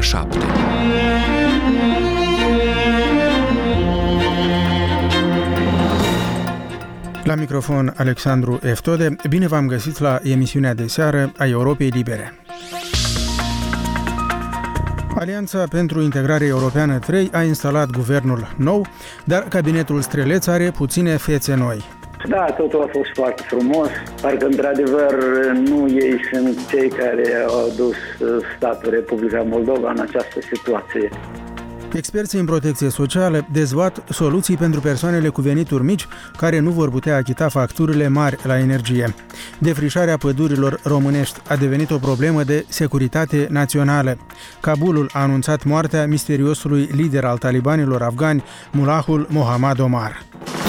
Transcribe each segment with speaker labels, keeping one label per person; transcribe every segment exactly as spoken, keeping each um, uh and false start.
Speaker 1: șapte.
Speaker 2: La microfon Alexandru Eftode, bine v-am găsit la emisiunea de seară a Europei Libere. Alianța pentru Integrare Europeană trei a instalat guvernul nou, dar cabinetul Streleț are puține fețe noi.
Speaker 3: Da, totul a fost foarte frumos, parcă într-adevăr nu ei sunt cei care au dus statul Republica Moldova în această situație.
Speaker 2: Experții în protecție socială dezbat soluții pentru persoanele cu venituri mici care nu vor putea achita facturile mari la energie. Defrișarea pădurilor românești a devenit o problemă de securitate națională. Kabulul a anunțat moartea misteriosului lider al talibanilor afgani, Mullahul Mohammad Omar.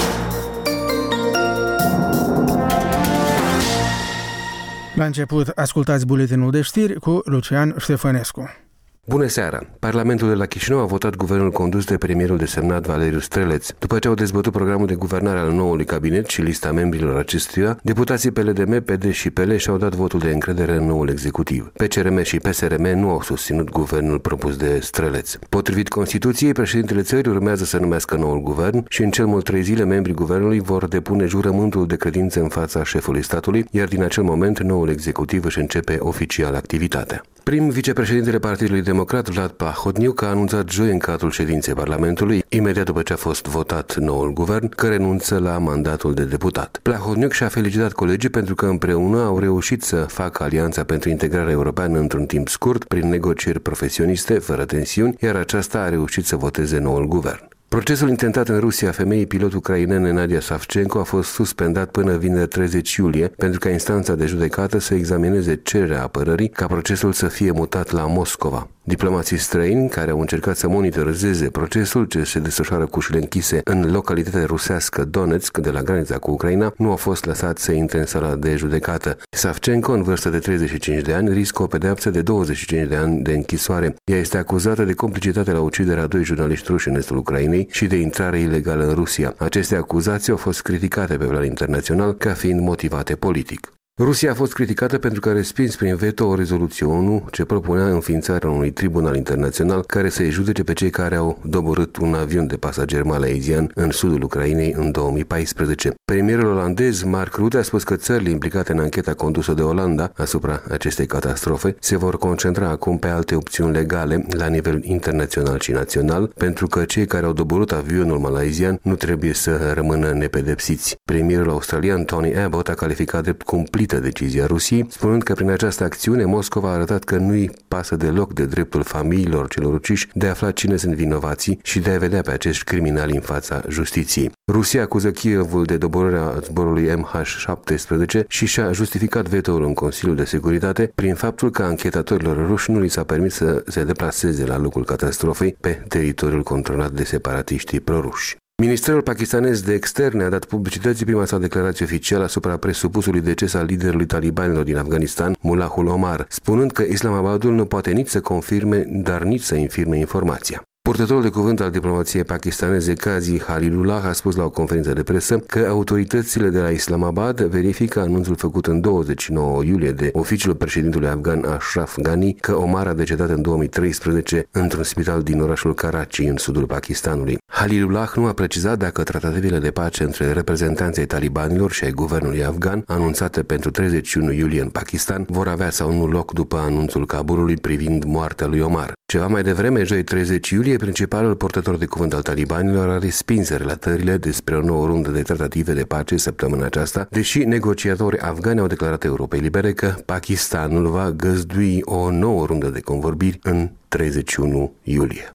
Speaker 2: La început, ascultați buletinul de știri cu Lucian Ștefănescu.
Speaker 4: Bună seara! Parlamentul de la Chișinău a votat guvernul condus de premierul desemnat Valeriu Streleț. După ce au dezbătut programul de guvernare al noului cabinet și lista membrilor acestuia, deputații P L D M, P D și P L și-au dat votul de încredere în noul executiv. P C R M și P S R M nu au susținut guvernul propus de Streleț. Potrivit Constituției, președintele țării urmează să numească noul guvern și în cel mult trei zile membrii guvernului vor depune jurământul de credință în fața șefului statului, iar din acel moment noul executiv își începe oficial activitatea. Prim vicepreședintele Partidului Democrat, Vlad Plahotniuc, a anunțat joi în cadrul ședinței Parlamentului, imediat după ce a fost votat noul guvern, că renunță la mandatul de deputat. Plahotniuc și-a felicitat colegii pentru că împreună au reușit să facă Alianța pentru Integrare Europeană într-un timp scurt, prin negocieri profesioniste, fără tensiuni, iar aceasta a reușit să voteze noul guvern. Procesul intentat în Rusia femeii pilot ucrainene Nadia Savchenko a fost suspendat până vineri treizeci iulie pentru ca instanța de judecată să examineze cererea apărării ca procesul să fie mutat la Moscova. Diplomații străini care au încercat să monitorizeze procesul ce se desfășoară cu ușile închise în localitatea rusească Donetsk de la granița cu Ucraina nu au fost lăsați să intre în sala de judecată. Savchenko, în vârstă de treizeci și cinci de ani, riscă o pedeapsă de douăzeci și cinci de ani de închisoare. Ea este acuzată de complicitate la uciderea a doi jurnaliști ruși în estul Ucrainei și de intrare ilegală în Rusia. Aceste acuzații au fost criticate pe plan internațional ca fiind motivate politic. Rusia a fost criticată pentru că a respins prin veto o rezoluție ONU ce propunea înființarea unui tribunal internațional care să-i judece pe cei care au doborât un avion de pasageri malaysian în sudul Ucrainei în două mii paisprezece. Premierul olandez Mark Rutte a spus că țările implicate în ancheta condusă de Olanda asupra acestei catastrofe se vor concentra acum pe alte opțiuni legale la nivel internațional și național, pentru că cei care au doborât avionul malaysian nu trebuie să rămână nepedepsiți. Premierul australian Tony Abbott a calificat drept cumplit decizia Rusiei, spunând că prin această acțiune Moscova a arătat că nu-i pasă deloc de dreptul familiilor celor uciși de a afla cine sunt vinovații și de a vedea pe acești criminali în fața justiției. Rusia acuză Kievul de doborârea zborului M H șaptesprezece și și-a justificat veto-ul în Consiliul de Securitate prin faptul că anchetatorilor ruși nu li s-a permis să se deplaseze la locul catastrofei pe teritoriul controlat de separatiștii proruși. Ministerul pakistanez de externe a dat publicității prima sa declarație oficială asupra presupusului deces al liderului talibanilor din Afganistan, Mullahul Omar, spunând că Islamabadul nu poate nici să confirme, dar nici să infirme informația. Purtătorul de cuvânt al diplomației pakistaneze Qazi Khalilullah a spus la o conferință de presă că autoritățile de la Islamabad verifică anunțul făcut în douăzeci și nouă iulie de oficiul președintelui afgan Ashraf Ghani că Omar a decedat în două mii treisprezece într-un spital din orașul Karachi, în sudul Pakistanului. Khalilullah nu a precizat dacă tratativele de pace între reprezentanții talibanilor și ai guvernului afgan, anunțate pentru treizeci și unu iulie în Pakistan, vor avea sau nu loc după anunțul Kabulului privind moartea lui Omar. Ceva mai devreme, joi treizeci iulie, principalul purtător de cuvânt al talibanilor a respins relatările despre o nouă rundă de tratative de pace săptămâna aceasta, deși negociatorii afgani au declarat Europei Libere că Pakistanul va găzdui o nouă rundă de convorbiri în treizeci și unu iulie.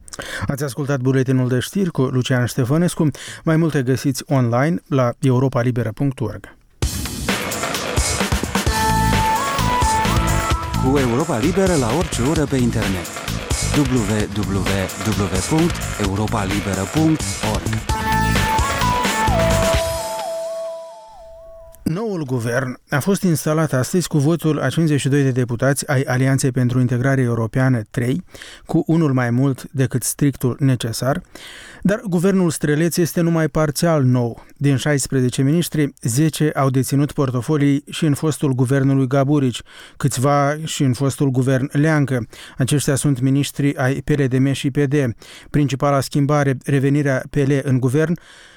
Speaker 2: Ați ascultat buletinul de știri cu Lucian Ștefănescu. Mai multe găsiți online la europa liberă punct org.
Speaker 5: Cu Europa Liberă la orice oră pe internet. w w w punct europa liberă punct org.
Speaker 2: Noul Noul guvern a fost instalat astăzi cu votul a cincizeci și doi de deputați ai Alianței pentru Integrare Europeană trei, cu unul mai mult decât strictul necesar, dar guvernul Streleț este numai parțial nou. Din șaisprezece miniștri, zece au deținut portofolii și în fostul guvernului Gaburici, câțiva și în fostul guvern Leancă. Aceștia sunt miniștri ai P L D M și P D. Principala schimbare, revenirea P L în guvern,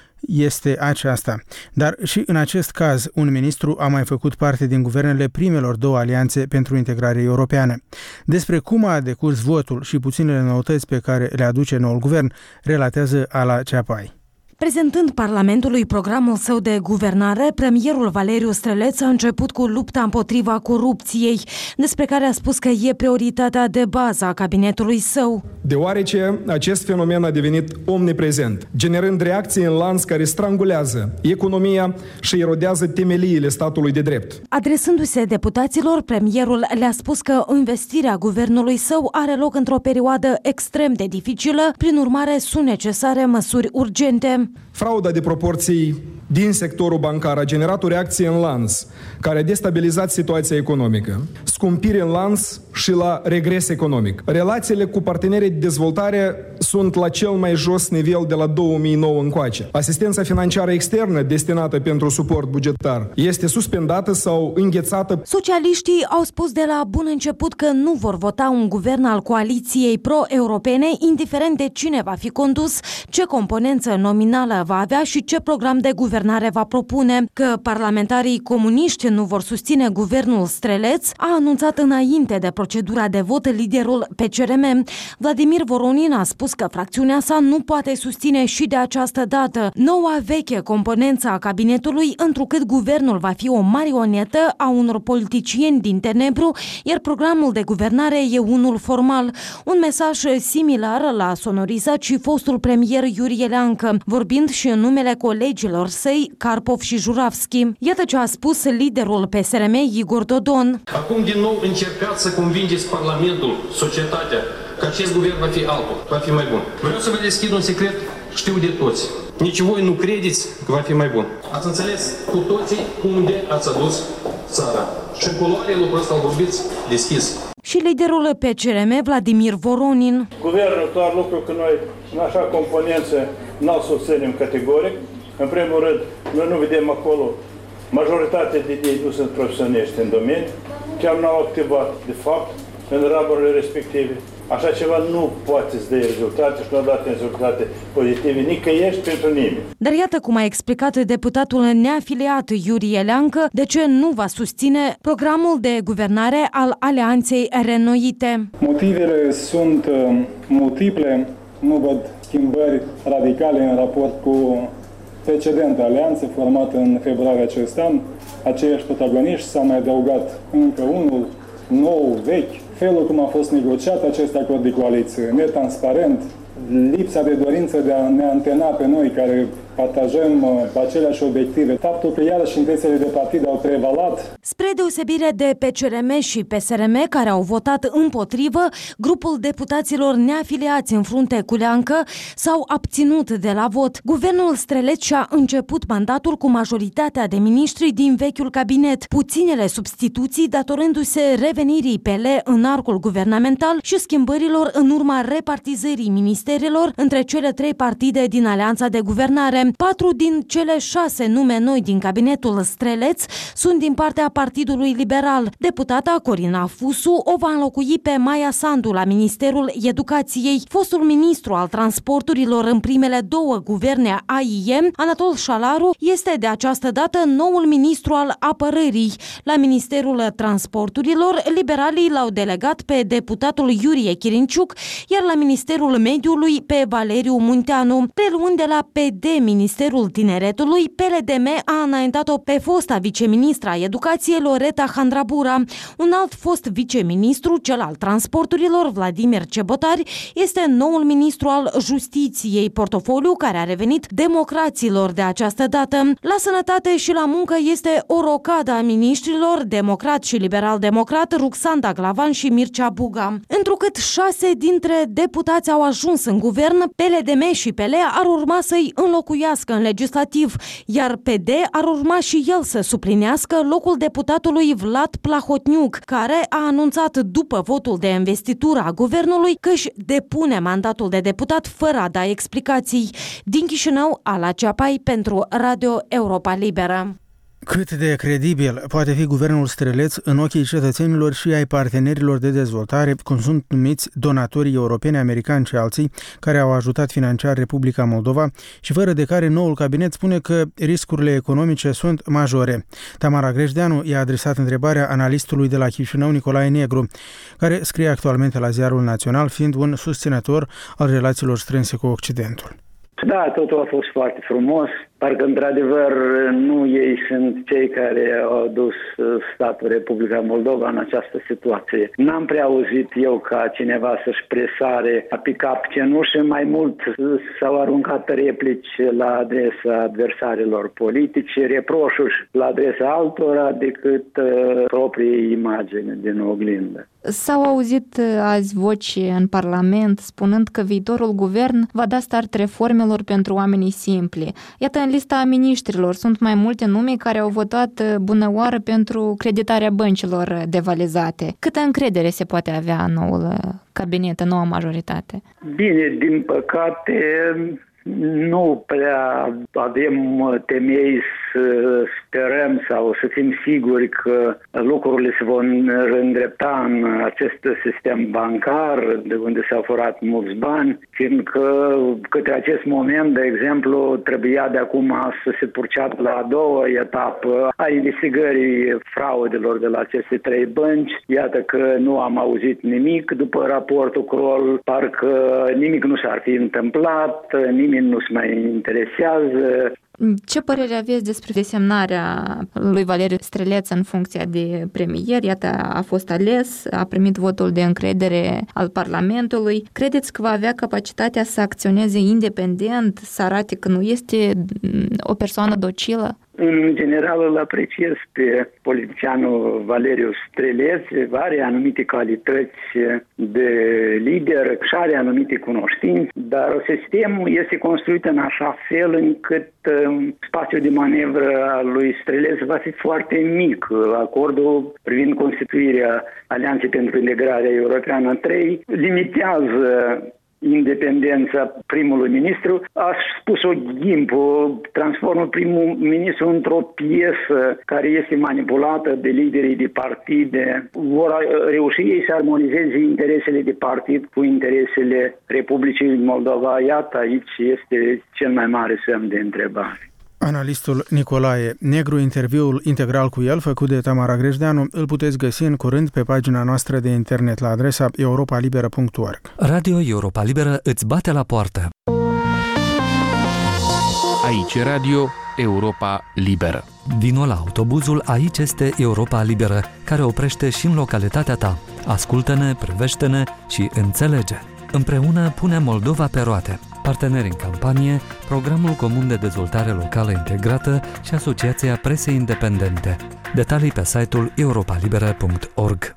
Speaker 2: este aceasta. Dar și în acest caz, un ministru a mai făcut parte din guvernele primelor două alianțe pentru integrare europeană. Despre cum a decurs votul și puținele noutăți pe care le aduce noul guvern, relatează Ala Ceapai.
Speaker 1: Prezentând Parlamentului programul său de guvernare, premierul Valeriu Streleț a început cu lupta împotriva corupției, despre care a spus că e prioritatea de bază a cabinetului său.
Speaker 6: Deoarece acest fenomen a devenit omniprezent, generând reacții în lanț care strangulează economia și erodează temeliile statului de drept.
Speaker 1: Adresându-se deputaților, premierul le-a spus că investirea guvernului său are loc într-o perioadă extrem de dificilă, prin urmare sunt necesare măsuri urgente.
Speaker 6: Frauda de proporții din sectorul bancar a generat o reacție în lanț care a destabilizat situația economică, scumpire în lanț și la regres economic. Relațiile cu partenerii de dezvoltare sunt la cel mai jos nivel de la două mii nouă încoace. Asistența financiară externă destinată pentru suport bugetar este suspendată sau înghețată.
Speaker 1: Socialiștii au spus de la bun început că nu vor vota un guvern al coaliției pro-europene, indiferent de cine va fi condus, ce componență nominală va avea și ce program de guvernare va propune. Că parlamentarii comuniști nu vor susține guvernul Streleț a anunțat înainte de procedura de vot liderul P C R M. Vladimir Voronin a spus că fracțiunea sa nu poate susține și de această dată noua veche componență a cabinetului, întrucât guvernul va fi o marionetă a unor politicieni din tenebru, iar programul de guvernare e unul formal. Un mesaj similar l-a sonorizat și fostul premier Iurie Leancă, vorbind și în numele colegilor săi, Karpov și Juravski. Iată ce a spus liderul P S R M, Igor Dodon.
Speaker 7: Acum din nou încercați să convingeți Parlamentul, societatea, că acest guvern va fi altul, va fi mai bun. Vreau să vă deschid un secret, știu de toți. Nici voi nu credeți că va fi mai bun. Ați înțeles cu toții unde ați adus țara. Și în culoare lucrul ăsta îl vorbiți deschis.
Speaker 1: Și liderul P C R M, Vladimir Voronin.
Speaker 8: Guvernul, doar lucru că noi în așa componență n-l susținem categoric. În primul rând, noi nu vedem acolo majoritatea de ei nu sunt profesioniști în domeniu, chiar n-au activat de fapt în ramurile respective. Așa ceva nu poate să dea rezultate și nu a dat rezultate pozitive nicăieri pentru nimeni.
Speaker 1: Dar iată cum a explicat deputatul neafiliat Iurie Leancă de ce nu va susține programul de guvernare al Alianței Reînnoite.
Speaker 9: Motivele sunt multiple, nu văd schimbări radicale în raport cu precedenta alianță formată în februarie acest an. Aceiași protagoniști, s-a mai adăugat încă unul nou, vechi. Felul cum a fost negociat acest acord de coaliție, netransparent, lipsa de dorință de a ne antena pe noi care partajăm uh, aceleași obiective, faptul că iarăși intențiile de partid au prevalat.
Speaker 1: Spre deosebire de P C R M și P S R M, care au votat împotrivă, grupul deputaților neafiliați în frunte cu Leancă s-au abținut de la vot. Guvernul Streleț și-a început mandatul cu majoritatea de miniștri din vechiul cabinet, puținele substituții datorându-se revenirii P L în arcul guvernamental și schimbărilor în urma repartizării ministerelor între cele trei partide din alianța de guvernare. Patru din cele șase nume noi din cabinetul Streleț sunt din partea Partidului Liberal. Deputata Corina Fusu o va înlocui pe Maia Sandu la Ministerul Educației. Fostul ministru al transporturilor în primele două guverne A I E, Anatol Șalaru, este de această dată noul ministru al apărării. La Ministerul Transporturilor, liberalii l-au delegat pe deputatul Iurie Chirinciuc, iar la Ministerul Mediului pe Valeriu Munteanu. Preluând de la P D Ministerul Tineretului, P L D M a înaintat-o pe fosta viceministra Educației Loreta Handrabura. Un alt fost viceministru, cel al transporturilor, Vladimir Cebotari, este noul ministru al Justiției, portofoliu care a revenit democraților de această dată. La sănătate și la muncă este o rocadă a miniștrilor, democrat și liberal-democrat, Ruxanda Glavan și Mircea Buga. Întrucât șase dintre deputați au ajuns în guvern, P L D M și P L ar urma să-i înlocuiască înlocuiască în legislativ, iar P D ar urma și el să suplinească locul deputatului Vlad Plahotniuc, care a anunțat după votul de investitură a guvernului că își depune mandatul de deputat fără a da explicații. Din Chișinău, Ala Ceapai pentru Radio Europa Liberă.
Speaker 2: Cât de credibil poate fi guvernul streleț în ochii cetățenilor și ai partenerilor de dezvoltare, cum sunt numiți donatorii europeni, americani și alții, care au ajutat financiar Republica Moldova și fără de care noul cabinet spune că riscurile economice sunt majore. Tamara Grejdeanu i-a adresat întrebarea analistului de la Chișinău, Nicolae Negru, care scrie actualmente la Ziarul Național, fiind un susținător al relațiilor strânse cu Occidentul.
Speaker 3: Da, totul a fost foarte frumos. Parcă, într-adevăr, nu ei sunt cei care au dus statul Republica Moldova în această situație. N-am prea auzit eu ca cineva să-și presare a picat cenușă, mai mult s-au aruncat replici la adresa adversarilor politici, reproșuri la adresa altora decât uh, proprii imagini din oglindă.
Speaker 10: S-au auzit azi voci în Parlament spunând că viitorul guvern va da start reformelor pentru oamenii simpli. Iată, în lista miniștrilor sunt mai multe nume care au votat bunăoară pentru creditarea băncilor devalizate. Câtă încredere se poate avea în noul cabinet, în noua majoritate?
Speaker 3: Bine, din păcate nu prea avem temei să sperăm sau să fim siguri că lucrurile se vor îndrepta în acest sistem bancar de unde s-au furat mulți bani, fiindcă către acest moment, de exemplu, trebuia de acum să se purceadă la a doua etapă a investigării fraudelor de la aceste trei bănci. Iată că nu am auzit nimic după raportul Kroll, parcă nimic nu s-ar fi întâmplat, nimeni nu se mai interesează.
Speaker 10: Ce părere aveți despre desemnarea lui Valeriu Streleț în funcția de premier? Iată, a fost ales, a primit votul de încredere al Parlamentului. Credeți că va avea capacitatea să acționeze independent, să arate că nu este o persoană docilă?
Speaker 3: În general îl apreciez pe politicianul Valeriu Streleț, are anumite calități de lider și are anumite cunoștințe, dar sistemul este construit în așa fel încât spațiul de manevră al lui Streleț va fi foarte mic. Acordul privind constituirea Alianței pentru Integrarea Europeană trei limitează independența primului ministru. A spus-o Gimpu, transformă primul ministru într-o piesă care este manipulată de liderii de partide. Vor reuși ei să armonizeze interesele de partid cu interesele Republicii Moldova. Iată, aici este cel mai mare semn de întrebare.
Speaker 2: Analistul Nicolae Negru, interviul integral cu el, făcut de Tamara Grejdeanu, îl puteți găsi în curând pe pagina noastră de internet la adresa europa liberă punct org.
Speaker 11: Radio Europa Liberă îți bate la poartă.
Speaker 12: Aici Radio Europa Liberă.
Speaker 11: Vino la autobuzul Aici este Europa Liberă, care oprește și în localitatea ta. Ascultă-ne, privește-ne și înțelege. Împreună punem Moldova pe roate. Parteneri în campanie, Programul Comun de Dezvoltare Locală Integrată și Asociația Presei Independente. Detalii pe site-ul europa liberă punct org.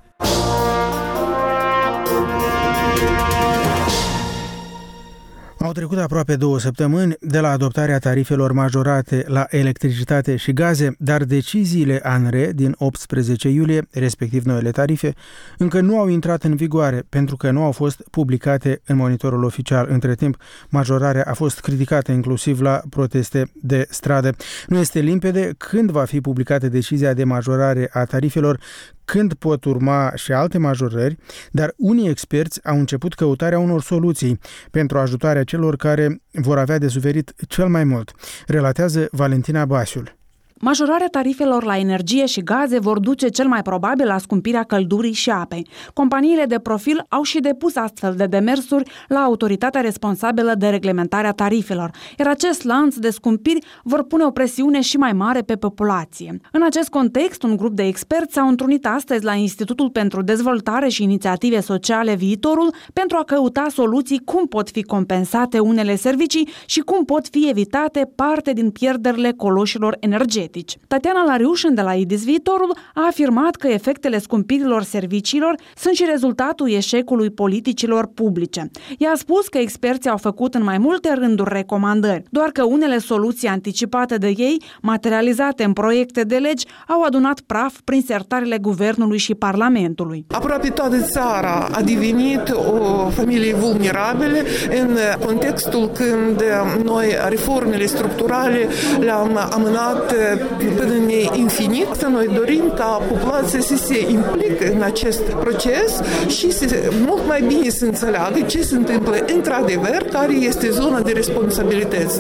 Speaker 2: Au trecut aproape două săptămâni de la adoptarea tarifelor majorate la electricitate și gaze, dar deciziile ANRE din optsprezece iulie, respectiv noile tarife, încă nu au intrat în vigoare pentru că nu au fost publicate în monitorul oficial. Între timp, majorarea a fost criticată inclusiv la proteste de stradă. Nu este limpede când va fi publicată decizia de majorare a tarifelor, când pot urma și alte majorări, dar unii experți au început căutarea unor soluții pentru ajutarea celor care vor avea de suferit cel mai mult, relatează Valentina Basiul.
Speaker 13: Majorarea tarifelor la energie și gaze vor duce cel mai probabil la scumpirea căldurii și apei. Companiile de profil au și depus astfel de demersuri la autoritatea responsabilă de reglementarea tarifelor, iar acest lanț de scumpiri vor pune o presiune și mai mare pe populație. În acest context, un grup de experți s-au întrunit astăzi la Institutul pentru Dezvoltare și Inițiative Sociale Viitorul pentru a căuta soluții cum pot fi compensate unele servicii și cum pot fi evitate parte din pierderile coloșilor energetice. energetici. Tatiana Lariușin de la I D I S Viitorul a afirmat că efectele scumpirilor serviciilor sunt și rezultatul eșecului politicilor publice. Ea a spus că experții au făcut în mai multe rânduri recomandări, doar că unele soluții anticipate de ei, materializate în proiecte de legi, au adunat praf prin sertarele guvernului și Parlamentului.
Speaker 14: Aproape toată țara a devenit o familie vulnerabilă în contextul când noi reformele structurale le-am amânat până infinit. Să noi dorim ca populația să se implice în acest proces și să, mult mai bine să înțeleagă ce se întâmplă într-adevăr, care este zona de responsabilități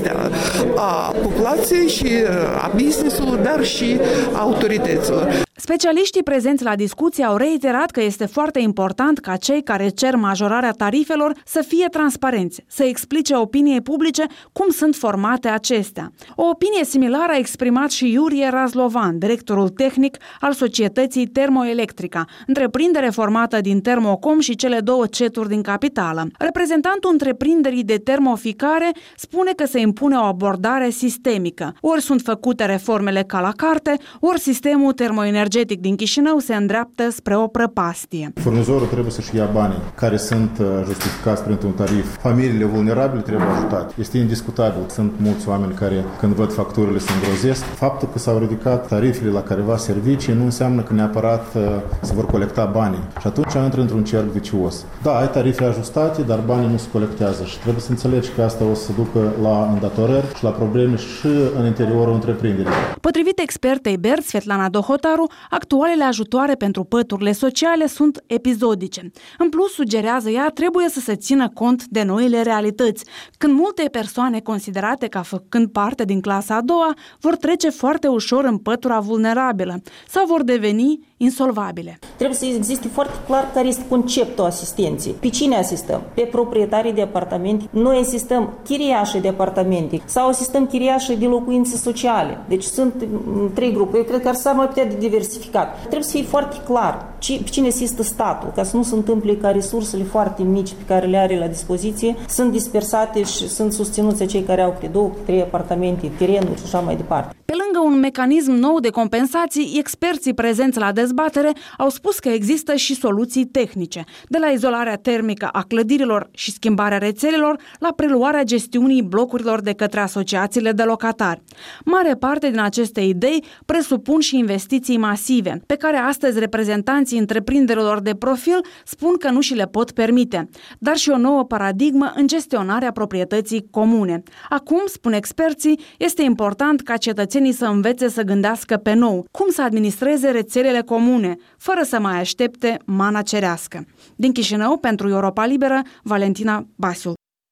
Speaker 14: a populației și a business-ului, dar și a autorităților.
Speaker 13: Specialiștii prezenți la discuție au reiterat că este foarte important ca cei care cer majorarea tarifelor să fie transparenți, să explice opiniei publice cum sunt formate acestea. O opinie similară a exprimat și Iurie Razlovan, directorul tehnic al societății Termoelectrica, întreprindere formată din Termocom și cele două ceturi din capitală. Reprezentantul întreprinderii de termoficare spune că se impune o abordare sistemică. Ori sunt făcute reformele ca la carte, ori sistemul termoenergetic din Chișinău se îndreaptă spre o prăpastie.
Speaker 15: Furnizorul trebuie să-și ia banii care sunt justificați printr-un tarif. Familiile vulnerabile trebuie ajutate. Este indiscutabil. Sunt mulți oameni care, când văd facturile, se îngrozesc. Faptul că s-au ridicat tarifele la careva servicii nu înseamnă că neapărat se vor colecta banii. Și atunci intră într-un cerc vicios. Da, ai tarife ajustate, dar banii nu se colectează și trebuie să înțelegi că asta o să ducă la îndatorări și la probleme și în interiorul întreprinderii.
Speaker 13: Potrivit expertei B E R T, Svetlana Dohotaru, actualele ajutoare pentru păturile sociale sunt episodice. În plus, sugerează ea, trebuie să se țină cont de noile realități, când multe persoane considerate ca făcând parte din clasa a doua vor trece foarte ușor în pătura vulnerabilă sau vor deveni insolvabile.
Speaker 16: Trebuie să existe foarte clar care este conceptul asistenței. Pe cine asistăm? Pe proprietarii de apartamente. Noi asistăm chiriașii de apartamente sau asistăm chiriașii de locuințe sociale. Deci sunt trei grupuri. Eu cred că ar s-ar mai putea de diversificat. Trebuie să fie foarte clar pe cine asistă statul, ca să nu se întâmple ca resursele foarte mici pe care le are la dispoziție sunt dispersate și sunt susținuți cei care au pe două, trei apartamente, terenuri și așa mai departe.
Speaker 13: Pe lângă un mecanism nou de compensații, experții prezenți la dezbatere au spus că există și soluții tehnice, de la izolarea termică a clădirilor și schimbarea rețelelor, la preluarea gestiunii blocurilor de către asociațiile de locatari. Mare parte din aceste idei presupun și investiții masive, pe care astăzi reprezentanții întreprinderilor de profil spun că nu și le pot permite, dar și o nouă paradigmă în gestionarea proprietății comune. Acum, spun experții, este important ca cetățenii să învețe să gândească pe nou cum să administreze rețelele comune, fără să mai aștepte mana cerească. Din Chișinău, pentru Europa Liberă, Valentina Basiul.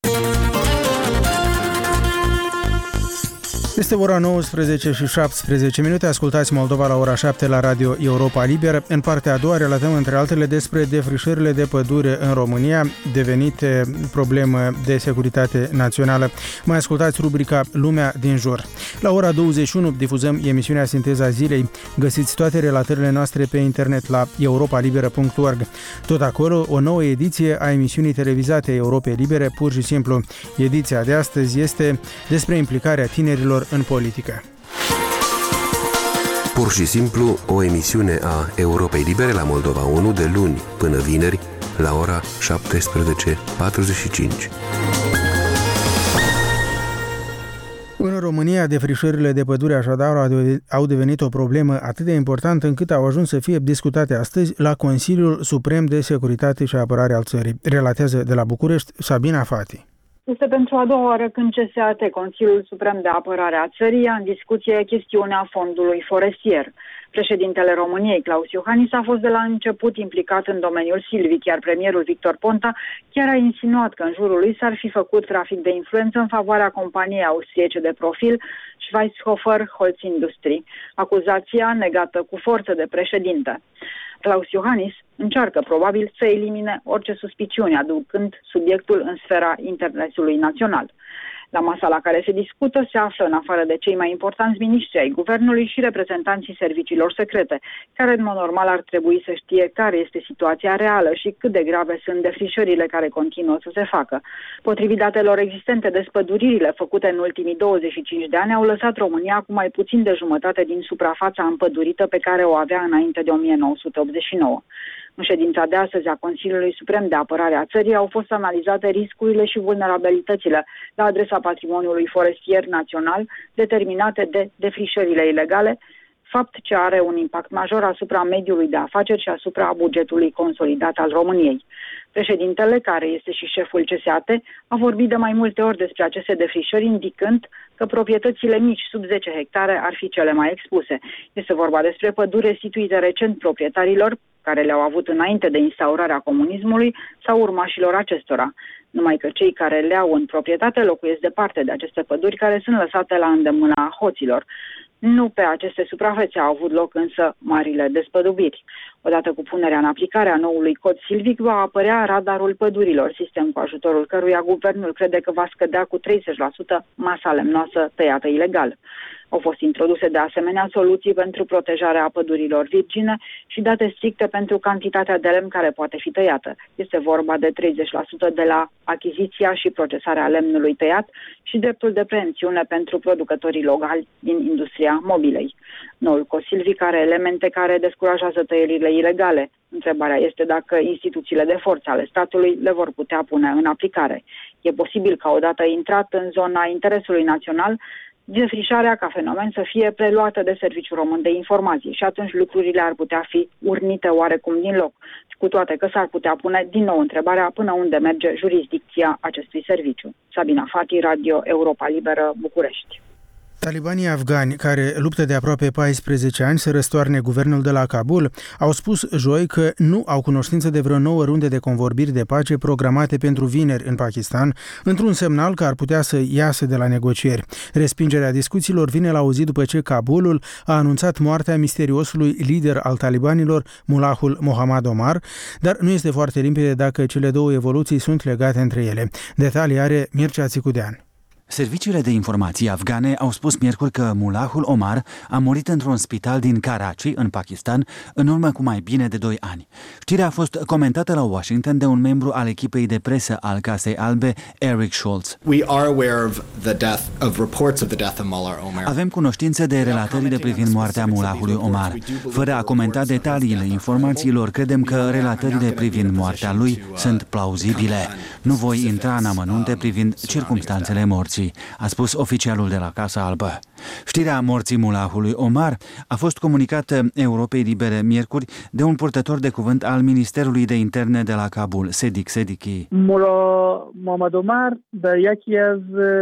Speaker 2: Este ora nouăsprezece și șaptesprezece minute, ascultați Moldova la ora șapte la Radio Europa Liberă. În partea a doua relatăm între altele despre defrișările de pădure în România, devenite problemă de securitate națională. Mai ascultați rubrica Lumea din jur. La ora douăzeci și unu difuzăm emisiunea Sinteza Zilei. Găsiți toate relatările noastre pe internet la europa liberă punct org. Tot acolo, o nouă ediție a emisiunii televizate Europei Libere, pur și simplu. Ediția de astăzi este despre implicarea tinerilor în politică.
Speaker 4: Pur și simplu, o emisiune a Europei Libere la Moldova unu de luni până vineri la ora șaptesprezece patruzeci și cinci.
Speaker 2: În România, defrișările de pădure așadar au devenit o problemă atât de importantă încât au ajuns să fie discutate astăzi la Consiliul Suprem de Securitate și Apărare al țării. Relatează de la București Sabina Fati.
Speaker 17: Este pentru a doua oară când C S A T, Consiliul Suprem de Apărare a țării, ia în discuție chestiunea fondului forestier. Președintele României, Claus Iohannis, a fost de la început implicat în domeniul silvic, iar premierul Victor Ponta chiar a insinuat că în jurul lui s-ar fi făcut trafic de influență în favoarea companiei austriece de profil Schweizhofer Holzindustrie, acuzația negată cu forță de președinte. Claus Iohannis încearcă probabil să elimine orice suspiciune, aducând subiectul în sfera interesului național. La masa la care se discută se află, în afară de cei mai importanți miniștri ai guvernului, și reprezentanții serviciilor secrete, care în mod normal ar trebui să știe care este situația reală și cât de grave sunt defrișările care continuă să se facă. Potrivit datelor existente, despăduririle făcute în ultimii douăzeci și cinci de ani au lăsat România cu mai puțin de jumătate din suprafața împădurită pe care o avea înainte de o mie nouă sute optzeci și nouă. În ședința de astăzi a Consiliului Suprem de Apărare a țării au fost analizate riscurile și vulnerabilitățile la adresa patrimoniului forestier național determinate de defrișările ilegale, fapt ce are un impact major asupra mediului de afaceri și asupra bugetului consolidat al României. Președintele, care este și șeful C S A T, a vorbit de mai multe ori despre aceste defrișări, indicând că proprietățile mici sub zece hectare ar fi cele mai expuse. Este vorba despre păduri restituite recent proprietarilor, care le-au avut înainte de instaurarea comunismului, sau urmașilor acestora. Numai că cei care le au în proprietate locuiesc departe de aceste păduri, care sunt lăsate la îndemâna hoților. Nu pe aceste suprafețe au avut loc însă marile despădubiri. Odată cu punerea în aplicare a noului cod silvic va apărea radarul pădurilor, sistem cu ajutorul căruia guvernul crede că va scădea cu treizeci la sută masa lemnoasă tăiată ilegal. Au fost introduse de asemenea soluții pentru protejarea pădurilor virgine și date stricte pentru cantitatea de lemn care poate fi tăiată. Este vorba de treizeci la sută de la achiziția și procesarea lemnului tăiat și dreptul de preemțiune pentru producătorii locali din industria mobilei. Noul cod silvic are elemente care descurajează tăierile ilegale. Întrebarea este dacă instituțiile de forță ale statului le vor putea pune în aplicare. E posibil ca odată intrat în zona interesului național, defrișarea ca fenomen să fie preluată de Serviciul Român de Informație și atunci lucrurile ar putea fi urnite oarecum din loc, cu toate că s-ar putea pune din nou întrebarea până unde merge jurisdicția acestui serviciu. Sabina Fati, Radio Europa Liberă, București.
Speaker 2: Talibanii afgani, care luptă de aproape paisprezece ani să răstoarne guvernul de la Kabul, au spus joi că nu au cunoștință de vreo nouă runde de convorbiri de pace programate pentru vineri în Pakistan, într-un semnal că ar putea să iasă de la negocieri. Respingerea discuțiilor vine la o zi după ce Kabulul a anunțat moartea misteriosului lider al talibanilor, Mullahul Mohammad Omar, dar nu este foarte limpede dacă cele două evoluții sunt legate între ele. Detalii are Mircea Țicudean.
Speaker 18: Serviciile de informații afgane au spus miercuri că Mullahul Omar a murit într-un spital din Karachi, în Pakistan, în urmă cu mai bine de doi ani. Știrea a fost comentată la Washington de un membru al echipei de presă al Casei Albe, Eric Schultz.
Speaker 19: We are aware of the death of reports of the death of Mullah Omar.
Speaker 18: Avem cunoștință de relatările privind moartea Mullahului Omar. Fără a comenta detaliile informațiilor, credem că relatările privind moartea lui sunt plauzibile. Nu voi intra în amănunte privind circumstanțele morții, a spus oficialul de la Casa Albă. Știrea morții Mullahului Omar a fost comunicată Europei Libere miercuri de un purtător de cuvânt al Ministerului de Interne de la Kabul, Sedik Sediki.
Speaker 20: Mullah Mohammad Omar در یکی از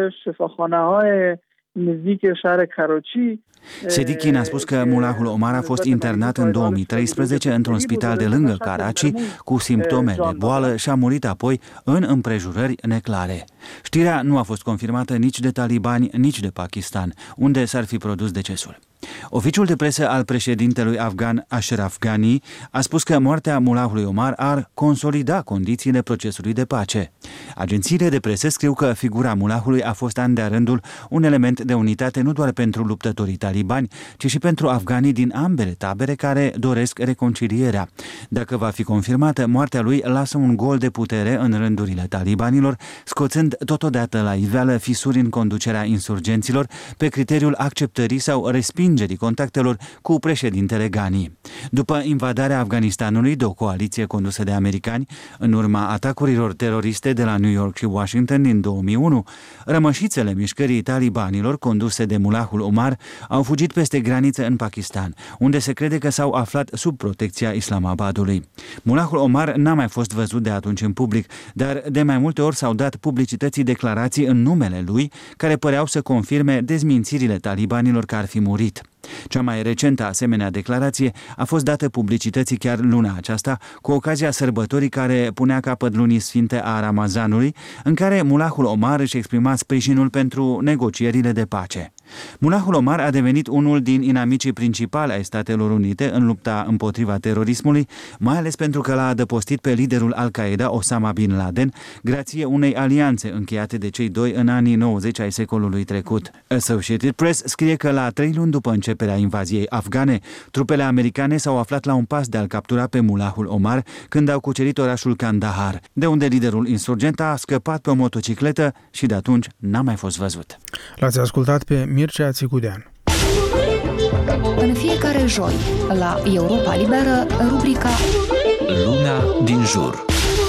Speaker 20: شفاخانه‌های نزدیک شهر کراچی.
Speaker 18: Sediki ne-a spus că Mullahul Omar a fost internat în două mii treisprezece într-un spital de lângă Karachi cu simptome de boală și a murit apoi în împrejurări neclare. Știrea nu a fost confirmată nici de talibani, nici de Pakistan, unde s-ar fi produs decesul. Oficiul de presă al președintelui afgan Ashraf Ghani a spus că moartea Mullahului Omar ar consolida condițiile procesului de pace. Agențiile de presă scriu că figura Mullahului a fost an de-a rândul un element de unitate nu doar pentru luptătorii talibani, ci și pentru afganii din ambele tabere care doresc reconcilierea. Dacă va fi confirmată, moartea lui lasă un gol de putere în rândurile talibanilor, scoțând totodată la iveală fisuri în conducerea insurgenților pe criteriul acceptării sau respingerii contactelor cu președintele Ghani. După invadarea Afganistanului de o coaliție condusă de americani, în urma atacurilor teroriste de la New York și Washington din două mii unu, rămășițele mișcării talibanilor conduse de Mullahul Omar au fugit peste graniță în Pakistan, unde se crede că s-au aflat sub protecția Islamabadului. Mullahul Omar n-a mai fost văzut de atunci în public, dar de mai multe ori s-au dat publicității declarații în numele lui, care păreau să confirme dezmințirile talibanilor că ar fi murit. Cea mai recentă asemenea declarație a fost dată publicității chiar luna aceasta, cu ocazia sărbătorii care punea capăt lunii sfinte a Ramazanului, în care Mullahul Omar își exprima sprijinul pentru negocierile de pace. Mulahul Omar a devenit unul din inamicii principali ai Statelor Unite în lupta împotriva terorismului, mai ales pentru că l-a adăpostit pe liderul Al-Qaeda, Osama Bin Laden, grație unei alianțe încheiate de cei doi în anii nouăzeci ai secolului trecut. Associated Press scrie că la trei luni după începerea invaziei afgane, trupele americane s-au aflat la un pas de a-l captura pe Mulahul Omar când au cucerit orașul Kandahar, de unde liderul insurgent a scăpat pe o motocicletă și de atunci n-a mai fost văzut.
Speaker 2: L-ați ascultat pe Mircea Țicudean.
Speaker 21: În fiecare joi, la Europa Liberă, rubrica
Speaker 12: Luna din jur.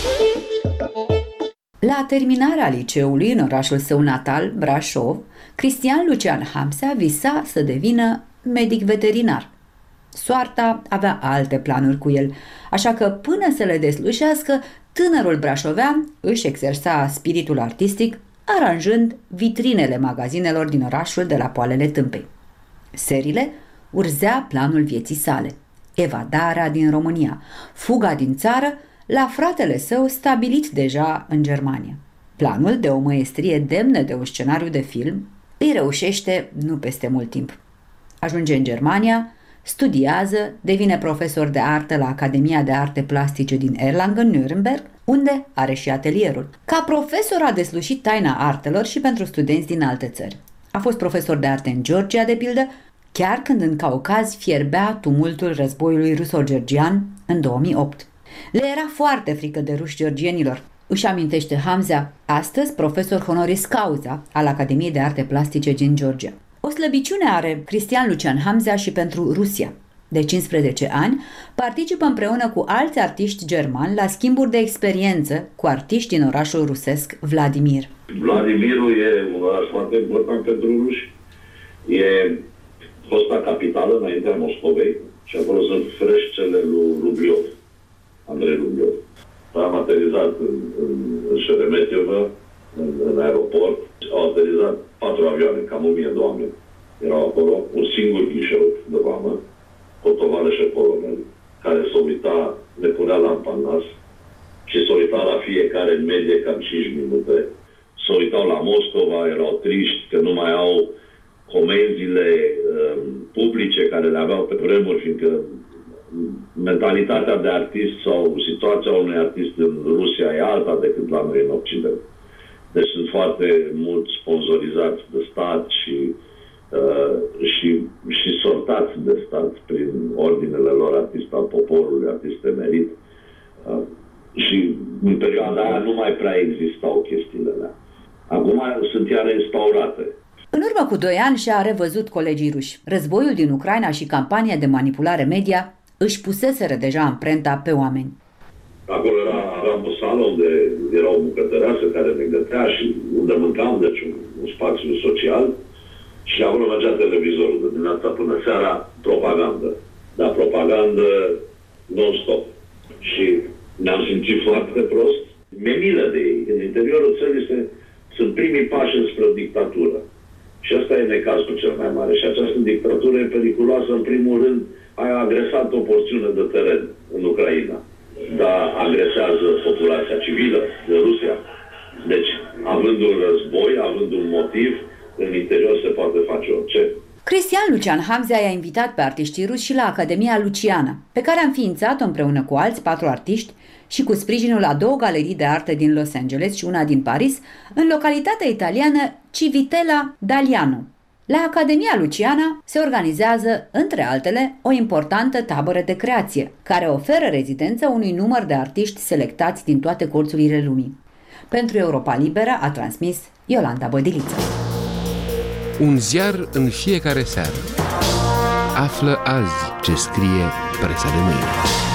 Speaker 22: La terminarea liceului în orașul său natal, Brașov, Cristian Lucian Hamsea visa să devină medic veterinar. Soarta avea alte planuri cu el, așa că până să le deslușească, tânărul brașovean își exersa spiritul artistic, aranjând vitrinele magazinelor din orașul de la poalele Tâmpei. Serile urzea planul vieții sale, evadarea din România, fuga din țară la fratele său stabilit deja în Germania. Planul, de o măestrie demnă de un scenariu de film, îi reușește nu peste mult timp. Ajunge în Germania, studiază, devine profesor de artă la Academia de Arte Plastice din Erlangen-Nürnberg, unde are și atelierul. Ca profesor a deslușit taina artelor și pentru studenți din alte țări. A fost profesor de arte în Georgia, de pildă, chiar când în Caucaz fierbea tumultul războiului ruso-georgian în două mii opt. Le era foarte frică de ruși georgienilor, își amintește Hamsea, astăzi profesor honoris causa al Academiei de Arte Plastice din Georgia. O slăbiciune are Cristian Lucian Hamsea și pentru Rusia. De cincisprezece ani, participă împreună cu alți artiști germani la schimburi de experiență cu artiști din orașul rusesc Vladimir.
Speaker 23: Vladimirul e un oraș foarte important pentru ruși. E fosta capitală înaintea Moscovei și acolo sunt freșcele lui Rubliov, Andrei Rubliov. Am aterizat în, în, în Șeremetjevă, în, în aeroport. Au aterizat patru avioane, cam o mie de oameni. Erau acolo, un singur ghișeu de vamă, cu o tovarășă colonel, care s-o uita, le punea lampa în nas și s-o uita la fiecare în medie cam cinci minute. S-o uitau la Moscova, erau triști că nu mai au comenzile um, publice care le aveau pe vremuri, fiindcă mentalitatea de artist sau situația unui artist în Rusia e alta decât la noi în Occident. Deci sunt foarte mult sponsorizați de stat și, uh, și, și sortați de stat prin ordinele lor, artist al poporului, artist emerit. Uh, și în perioada aia nu mai prea existau chestiile alea. Acum sunt iar restaurate.
Speaker 22: În urmă cu doi ani și-a revăzut colegii ruși. Războiul din Ucraina și campania de manipulare media își puseseră deja amprenta pe oameni.
Speaker 23: Acolo era, aveam o sală unde era o bucătăreasă care ne gătea și unde mâncam, deci un, un spațiu social, și acolo mergea televizorul de dimineața până seara, propagandă. Dar propagandă non-stop. Și ne-am simțit foarte prost. Mi-e milă de ei. În interiorul țării se, sunt primii pași înspre o dictatură. Și asta e necazul cel mai mare. Și această dictatură e periculoasă, în primul rând, a agresat o porțiune de teren în Ucraina, dar agresează populația civilă de Rusia. Deci, având un război, având un motiv, în interior se poate face orice.
Speaker 22: Cristian Lucian Hamsea i-a invitat pe artiștii ruși și la Academia Luciana, pe care a înființat-o împreună cu alți patru artiști și cu sprijinul a două galerii de artă din Los Angeles și una din Paris, în localitatea italiană Civitella d'Aliano. La Academia Luciana se organizează, între altele, o importantă tabără de creație, care oferă rezidență unui număr de artiști selectați din toate colțurile lumii. Pentru Europa Liberă a transmis Iolanda Bădiliță.
Speaker 12: Un ziar în fiecare seară. Află azi ce scrie presa de mâine.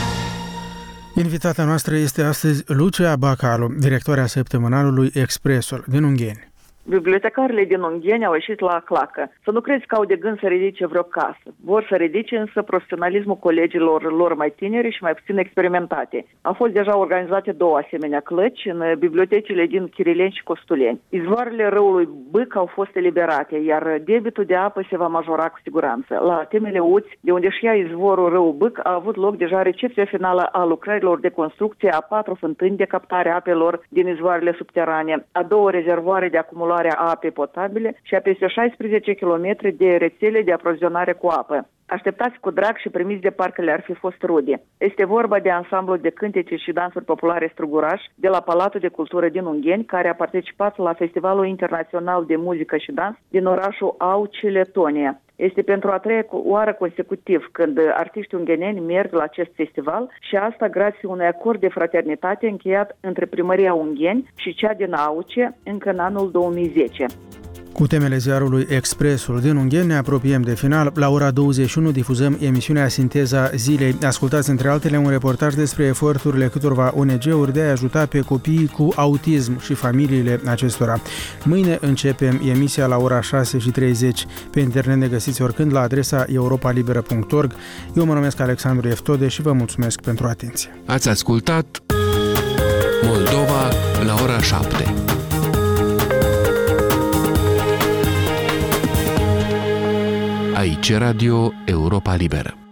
Speaker 2: Invitata noastră este astăzi Lucia Bacalu, directoarea săptămânalului Expresul din Ungheni.
Speaker 24: Bibliotecarele din Ungheni au ieșit la clacă. Să nu crezi că au de gând să ridice vreo casă. Vor să ridice însă profesionalismul colegilor lor mai tineri și mai puțin experimentate. Au fost deja organizate două asemenea clăci în bibliotecile din Chirileni și Costuleni. Izvoarele râului Bâc au fost eliberate, iar debitul de apă se va majora cu siguranță. La temele Uți, de unde își ia izvorul râul Bâc, a avut loc deja recepția finală a lucrărilor de construcție a patru fântâni de captare a apelor din izvoarele subterane, a două rezervoare de acumulare preluarea apei potabile și a peste șaisprezece kilometri de rețele de aprovizionare cu apă. Așteptați cu drag și primiți de parcă le-ar fi fost rude. Este vorba de ansamblul de cântece și dansuri populare Struguraș de la Palatul de Cultură din Ungheni, care a participat la Festivalul Internațional de Muzică și Dans din orașul Auci, Letonia. Este pentru a treia oară consecutiv când artiștii ungheneni merg la acest festival și asta grație unui acord de fraternitate încheiat între Primăria Ungheni și cea din Auce încă în anul două mii zece.
Speaker 2: Cu temele ziarului Expresul din Ungheni ne apropiem de final. La ora douăzeci și unu difuzăm emisiunea Sinteza Zilei. Ascultați între altele un reportaj despre eforturile câtorva O N G-uri de a ajuta pe copiii cu autism și familiile acestora. Mâine începem emisia la ora șase și treizeci. Pe internet ne găsiți oricând la adresa europa liberă punct org. Eu mă numesc Alexandru Eftode și vă mulțumesc pentru atenție.
Speaker 12: Ați ascultat Moldova la ora șapte. Aici Radio Europa Liberă.